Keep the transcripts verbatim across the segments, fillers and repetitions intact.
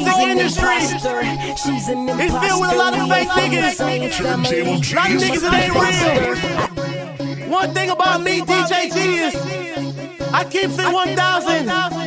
music industry is filled with a lot of fake niggas. A lot of niggas that ain't real. One thing about me, D J G, is I keep it one thousand.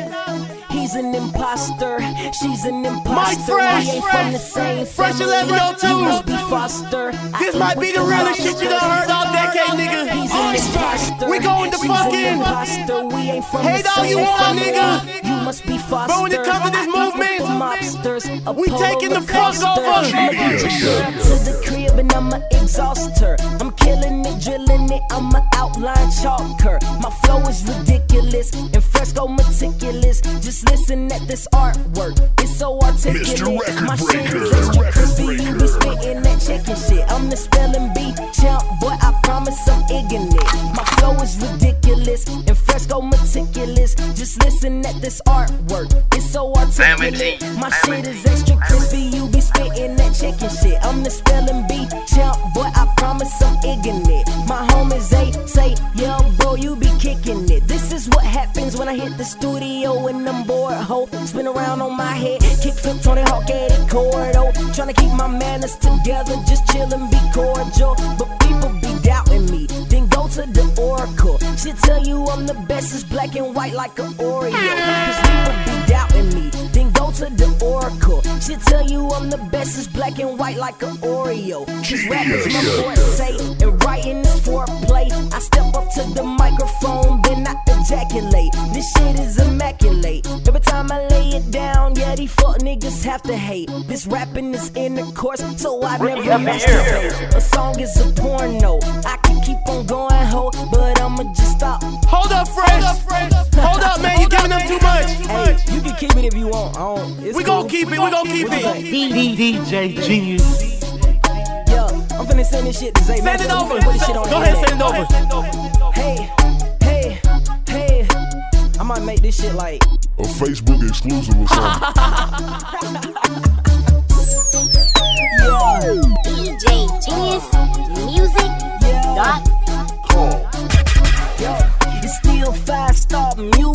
He's an imposter, she's an imposter. Mike Fresh, we ain't from the same Fresh eleven oh two. Be Foster. This might be the realest shit you done heard all decade, nigga. He's an imposter. We going to she's fucking imposter. We ain't from hate the all you same want, family. nigga. You must be Foster. But when it comes to this movement, mobsters, we taking the fuck over. I'ma get you up to the crib and I'ma exhaust her. I'm killing it, drilling it, I'ma outline chalk her. My flow is ridiculous and fresco meticulous. Just listen at this artwork, it's so articulate. Mister Record My shit Breaker. is extra crispy, you be spitting that chicken shit. I'm the spelling bee champ, boy, I promise I'm ignorant. My flow is ridiculous and fresco meticulous. Just listen at this artwork, it's so articulate. My shit is extra crispy, you be spitting that chicken shit. I'm the spelling bee champ, boy, I promise I'm ignorant. My homies they say, yo, bro, you be kicking it. This is what happens when I hit the studio and I'm bored, ho. Spin around on my head, kick flip Tony Hawk at it, corridor. Tryna keep my manners together, just chillin', be cordial. But people be doubting me, then go to the oracle. She'll tell you I'm the best, it's black and white like an Oreo. Cause people be doubting me, then go to the oracle. She'll tell you I'm the best, it's black and white like an Oreo. Cause rap is my forte, and writing is foreplay. I step up to the microphone, then I ejaculate. This shit is immaculate. Every time I lay it down, yeah, these fuck niggas have to hate. This rapping is intercourse, so I never masturbate. A song is a porno, I can keep on going, ho, but I'ma just stop. Hold up, Fresh. Hold up, man, you giving them too much. Hey, you can keep it if you want. I don't, it's We cool. gon' keep it, we gon' keep it. D J Genius. Yo, I'm finna send this shit to Zay. Send it over. Put this shit on Go the ahead, internet. send it over. Hey, hey, hey. I might make this shit like A Facebook exclusive or something. yo, D J Genius Music dot com. yo. It's still five star music.